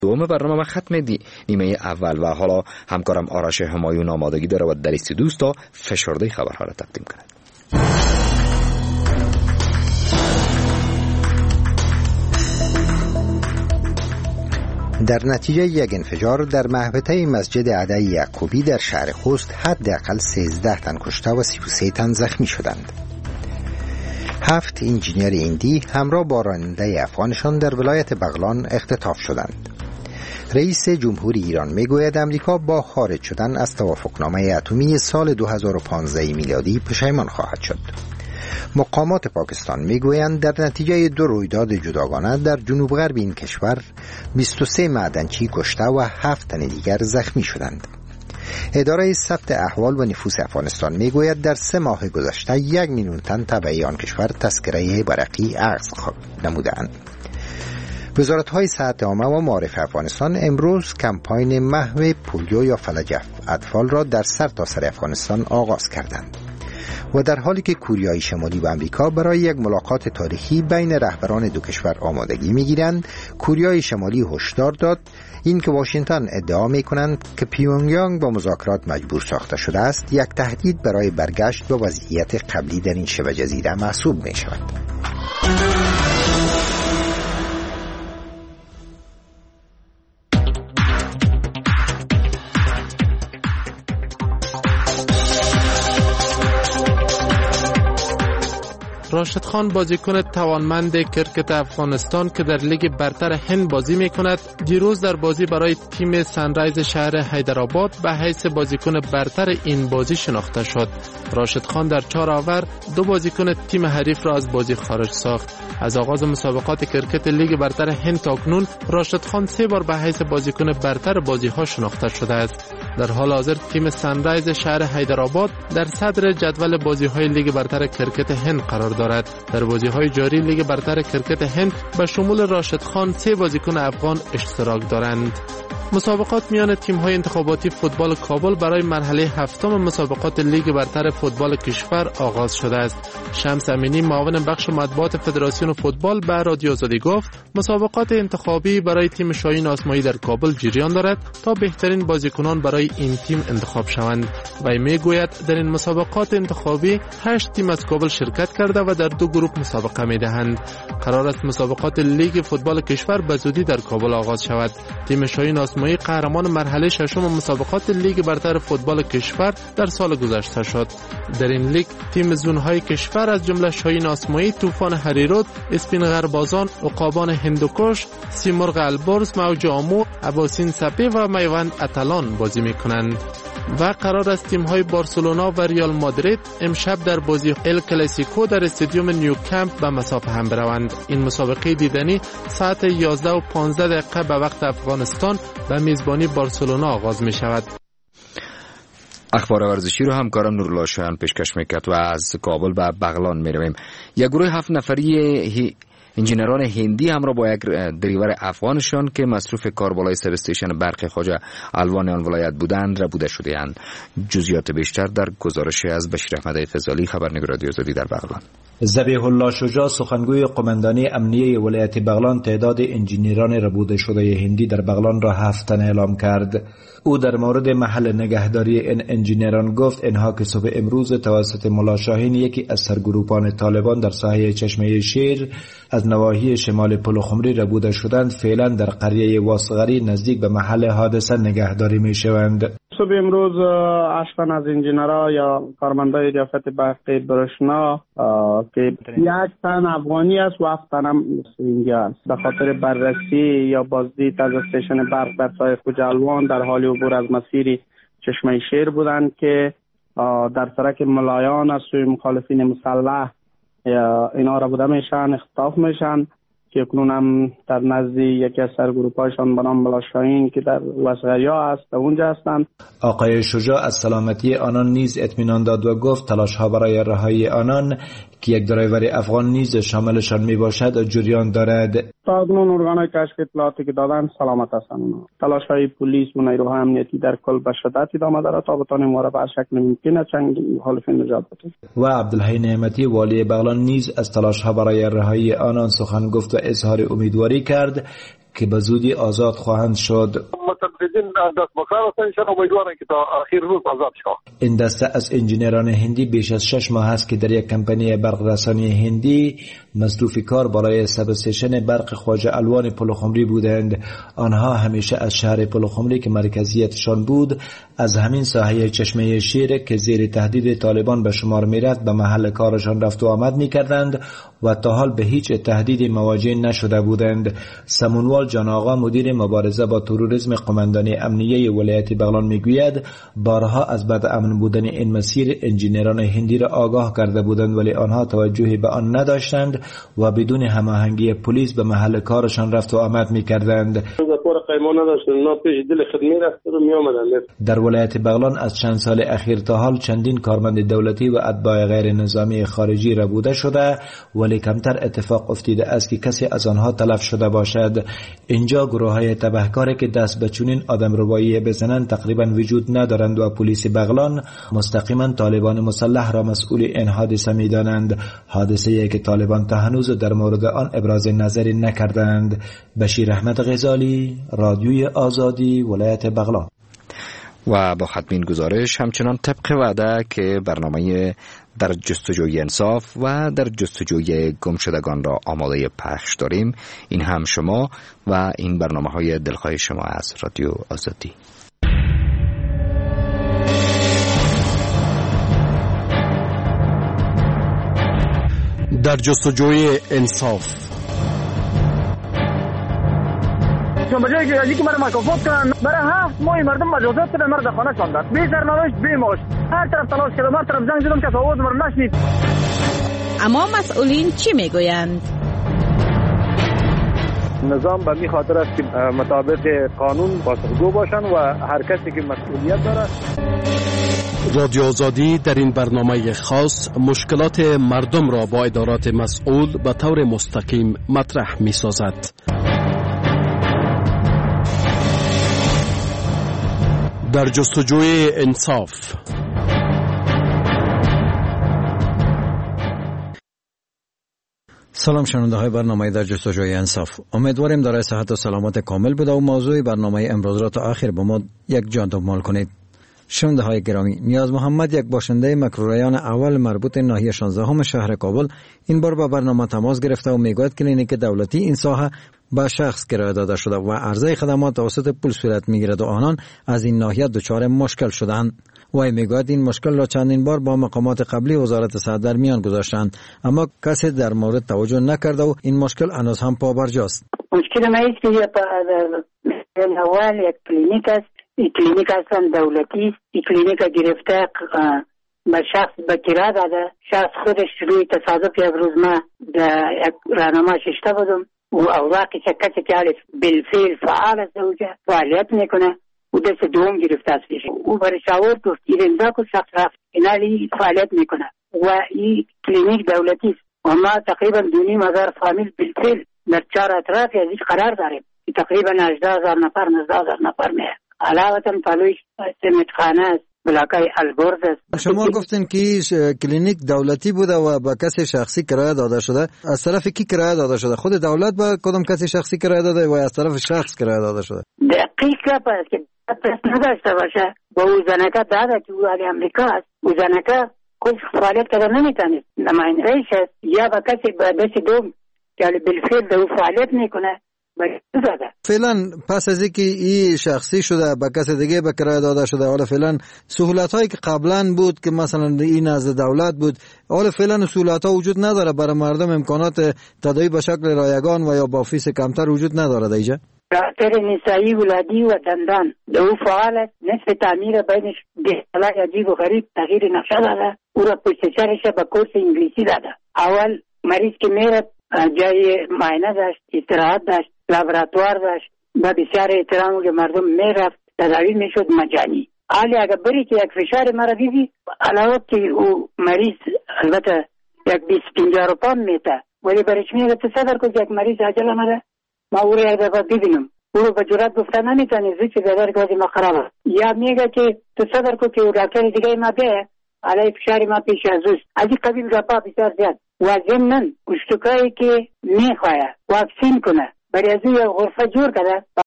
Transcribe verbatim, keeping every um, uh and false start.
دوم برنامه ما ختم دی نیمه اول و حالا همکارم آرش همایون آمادگی داره و در استودیو تا فشرده خبرها را تقدیم کند. در نتیجه یک انفجار در محوطه مسجد عدی یعقوبی در شهر خوست حداقل سیزده تن کشته و سی و سه تن زخمی شدند. هفت انجینیر هندی همراه با راننده افغانشان در ولایت بغلان اختطاف شدند. رئیس جمهوری ایران میگوید امریکا با خارج شدن از توافقنامه اتمی سال دو هزار و پانزده میلادی پشیمان خواهد شد. مقامات پاکستان میگویند در نتیجه دو رویداد جداگانه در جنوب غرب این کشور بیست و سه معدنچی کشته و هفت تن دیگر زخمی شدند. اداره ثبت احوال و نفوس افغانستان میگوید در سه ماه گذشته یک میلیون تن تبعی آن کشور تذکره برقی اخذ نمودند. وزارت‌های صحت عامه و معارف افغانستان امروز کمپاین محو پولیو یا فلج اطفال را در سرتاسر افغانستان آغاز کردند. و در حالی که کوریای شمالی و آمریکا برای یک ملاقات تاریخی بین رهبران دو کشور آمادگی می‌گیرند، کوریای شمالی هشدار داد اینکه واشنگتن ادعا می‌کنند که پیونگیانگ با مذاکرات مجبور ساخته شده است، یک تهدید برای برگشت به وضعیت قبلی در این شبه جزیره محسوب می‌شود. راشد خان بازیکن توانمند کرکت افغانستان که در لیگ برتر هند بازی می کند دیروز در بازی برای تیم سنرایز شهر حیدرآباد به حیث بازیکن برتر این بازی شناخته شد. راشد خان در چهار آور دو بازیکن تیم حریف را از بازی خارج ساخت. از آغاز مسابقات کرکت لیگ برتر هند تا اکنون راشد خان سه بار به حیث بازیکن برتر بازی ها شناخته شده است. در حال حاضر تیم سنرایز شهر حیدرآباد در صدر جدول بازی های لیگ برتر کرکت هند قرار دارد. در بازی های جاری لیگ برتر کرکت هند به شمول راشد خان سه بازیکن افغان اشتراک دارند. مسابقات میان تیم‌های انتخاباتی فوتبال کابل برای مرحله هفتم مسابقات لیگ برتر فوتبال کشور آغاز شده است. شمس امینی معاون بخش مطبوعات فدراسیون فوتبال به رادیو آزادی گفت مسابقات انتخابی برای تیم شاهین آسمایی در کابل جریان دارد تا بهترین بازیکنان برای این تیم انتخاب شوند. و میگوید در این مسابقات انتخابی هشت تیم از کابل شرکت کرده و در دو گروه مسابقه می‌دهند. قرار است مسابقات لیگ فوتبال کشور به زودی در کابل آغاز شود. تیم شاهین آسمایی قهرمان مرحله ششم مسابقات لیگ برتر فوتبال کشور در سال گذشته شد. در این لیگ تیم زونهای کشور از جمله شاهین آسمایی، طوفان هریرود، اسپین غربازان، عقابان هندوکش، سیمرغ البرز، موج آمو، اباسین سپی و میوند اتلان بازی میکنند. و قرار است تیم‌های بارسلونا و ریال مادرید امشب در بازی ال کلاسیکو در استادیوم نیوکمپ به مسافه هم بروند. این مسابقه دیدنی ساعت یازده و پانزده دقیقه به وقت افغانستان به میزبانی بارسلونا آغاز می شود. اخبار ورزشی رو همکارم نورالله شایان پیشکش میکرد و از کابل به بغلان میرویم. یک گروه هفت نفری انجینران هندی همراه با یک دریور افغانشان که مصروف کار بالای سب استیشن برق خواجه الوان آن ولایت بودند ربوده شده‌اند. جزئیات بیشتر در گزارش از بشیر احمد فضالی، خبرنگار رادیو آزادی در بغلان. ذبیح الله شجاع سخنگوی قماندانی امنیه ولایت بغلان تعداد انجینیران ربوده شده هندی در بغلان را هفت تن اعلام کرد. او در مورد محل نگهداری این انجینیران گفت اینها که صبح امروز توسط ملا شاهین یکی از سرگروپان طالبان در ساحه چشمه شیر از نواحی شمال پلخمری ربوده شدند فعلا در قریه واسغری نزدیک به محل حادثه نگهداری می شوند. صبح امروز هشت تن از انجینرها یا کارمندای ریاست برق برشنا که یک تن افغانی است و هفت تن هم هندی است به خاطر بررسی یا بازدید از استیشن برق در ساحه خواجه الوان در حال عبور از مسیر چشمه شیر بودند که در سرک ملایان از سوی مخالفین مسلح اینا را بوده میشن اختطاف میشن که اکنون هم در نزد یکی از سرگروپایشان به نام ملا شاهین که در وسغریا است در اونجا هستند. آقای شجاع از سلامتی آنان نیز اطمینان داد و گفت تلاش ها برای رهایی آنان که یک درایور افغان نیز شاملشان می باشد جریان دارد. تا اکنون ارگانهای کشف اطلاعاتی که دادن سلامت هستند. اونا تلاش های پلیس و نیروهای امنیتی در کل به شدت ادامه دارد تا بتوانیم ما را به شکل ممکن از چنگ مخالفین نجات بدهیم. و عبدالحی نعمتی والی بغلان نیز از تلاش ها برای رهایی آنان سخن گفت و اظهار امیدواری کرد که به زودی آزاد خواهند شد. متفقین دست بکار هستند، امیدوارم که تا آخر روز آزاد شوند. این دسته از انجینران هندی بیش از شش ماه است که در یک کمپانی برق رسانی هندی مصروف کار برای سبستیشن برق خواجه الوان پلخمری بودند. آنها همیشه از شهر پلخمری که مرکزیتشان بود از همین ساحه چشمه شیر که زیر تهدید طالبان به شمار میرفت به محل کارشان رفت و آمد میکردند و تا حال به هیچ تهدیدی مواجه نشده بودند. سمونوال جان آقا مدیر مبارزه با تروریسم قماندانی امنیه ولایت بغلان میگوید بارها از بد امن بودن این مسیر انجینران هندی را آگاه کرده بودند ولی آنها توجهی به آن نداشتند و بدون هماهنگی پلیس به محل کارشان رفت و آمد میکردند. در ولایت بغلان از چند سال اخیر تا حال چندین کارمند دولتی و اتباع غیر نظامی خارجی ربوده شده ولی کمتر اتفاق افتیده است که کسی از آنها تلف شده باشد. اینجا گروه های تبهکاری که دست به چنین آدمربایی بزنند تقریبا وجود ندارند و پلیس بغلان مستقیما طالبان مسلح را مسئول این حادثه می‌دانند. حادثه‌ای که طالبان تا هنوز در مورد آن ابراز نظری نکردند. بشیر احمد غزالی، رادیوی آزادی، ولایت بغلان. و با ختم این گزارش همچنان طبق وعده که برنامه در جستجوی انصاف و در جستجوی گمشدگان را آماده پخش داریم. این هم شما و این برنامه های دلخواه شما از رادیو آزادی. در جستجوی انصاف بجایی که یکی مرا مکافات کنن برای هفت ماه مردم مجازات کنن مرد خانه شاندن بی سرنوشت بی معاش هر طرف تلاش کردم هر طرف زنگ زدم که آواز مرا نشنید. اما مسئولین چی میگویند؟ نظام به می خاطر است که مطابق قانون پاسخگو باشند و هر کسی که مسئولیت داره. رادیو آزادی در این برنامه خاص مشکلات مردم را با ادارات مسئول به طور مستقیم مطرح می سازد. در جستجوی انصاف. سلام شنونده های برنامه در جستجوی انصاف. امیدواریم دارای صحت و سلامت کامل بوده و موضوع برنامه امروز را تا آخر با ما یک جان دنبال کنید. شنونده های گرامی، نیاز محمد یک باشنده مکروریان اول مربوط ناحیه شانزدهم شهر کابل این بار با برنامه تماس گرفته و میگوید کلینیک دولتی این ساحه به شخص کرایه داده شده و عرضه خدمات توسط پول صورت میگیرد و آنان از این ناحیه دچار مشکل شدند. و میگوید این مشکل را چندین بار با مقامات قبلی وزارت صحت در میان گذاشتند اما کسی در مورد توجه نکرده و این مشکل هنوز هم پابرجاست. مشکل ما است که اول یک کلینیک است، این کلینیک اصلا دولتی است، این کلینیک گرفته به شخص به کرایه داده. شخص خودش روی تصادف یک روز ما در یک راهنما ششته بودم و اوراقی که کسی که بالفعل فعال است اوجه فعالیت میکنه و دست دوم گرفته است. او برای شاور گفت این امضا کو شخص رفت اینالی فعالیت میکنه و این کلینیک دولتی است و ما تقریبا دو نیم هزار فامیل بالفعل در چهار اطراف از این قرار داریم که تقریبا هجده هزار نفر نوزده هزار نفر میه. علاوه پلویش سمتخانه است، بلاکای البرز است. شما گفتین که کلینیک دولتی بوده و به کسی شخصی کرایه داده شده. از طرف کی کرایه داده شده؟ خود دولت به کدام کسی شخصی کرایه داده و از طرف شخص کرایه داده شده؟ دقیق است که پس نداشته باشه با او زنکه داده که او علی امریکا است. او زنکه کل فعالیت کرده نمیتونید نمایندهش است یا به کسی به دست دوم که بالفعل به او فعالیت میکنه. فعلا پس از اینکه این شخصی شده به کسی دیگه به کرایه داده شده، حالا فعلا سهولت هایی که قبلا بود که مثلا این نزد دولت بود، حالا فعلا سهولت ها وجود نداره برای مردم. امکانات تداوی به شکل رایگان و یا با فیس کمتر وجود نداره دیگه. دکتر نسایی ولادی و دندان دو فعال است. نصف تعمیر بینش دهلای عجیب و غریب تغییر نقشه داده. او را پشت سرش به کورس انگلیسی داده. اول مریض که میره جای معاینه داشت، استراحت داشت، لابراتوار داشت، با بسیار احترام که مردم میرفت تداوی میشد مجانی. حالی اگر بری که یک فشار مرا دیدی علاوه که او مریض البته یک بیست پنجاه روپا میته ولی برش میگه تو صدر کو یک مریض عجل آمده ما او رو یک دفعه ببینم او رو به جرات گفتن نمیتونی زی که بدر که ما خرابه یا میگه که تو صدر کو که دکتر دیگه ما بیه علی فشار ما پیش از اوست از این قبیل رپا بسیار زیاد و ضمناً اشتکایی که میخواه واکسین کنه برای از او یک غرفه جور کرده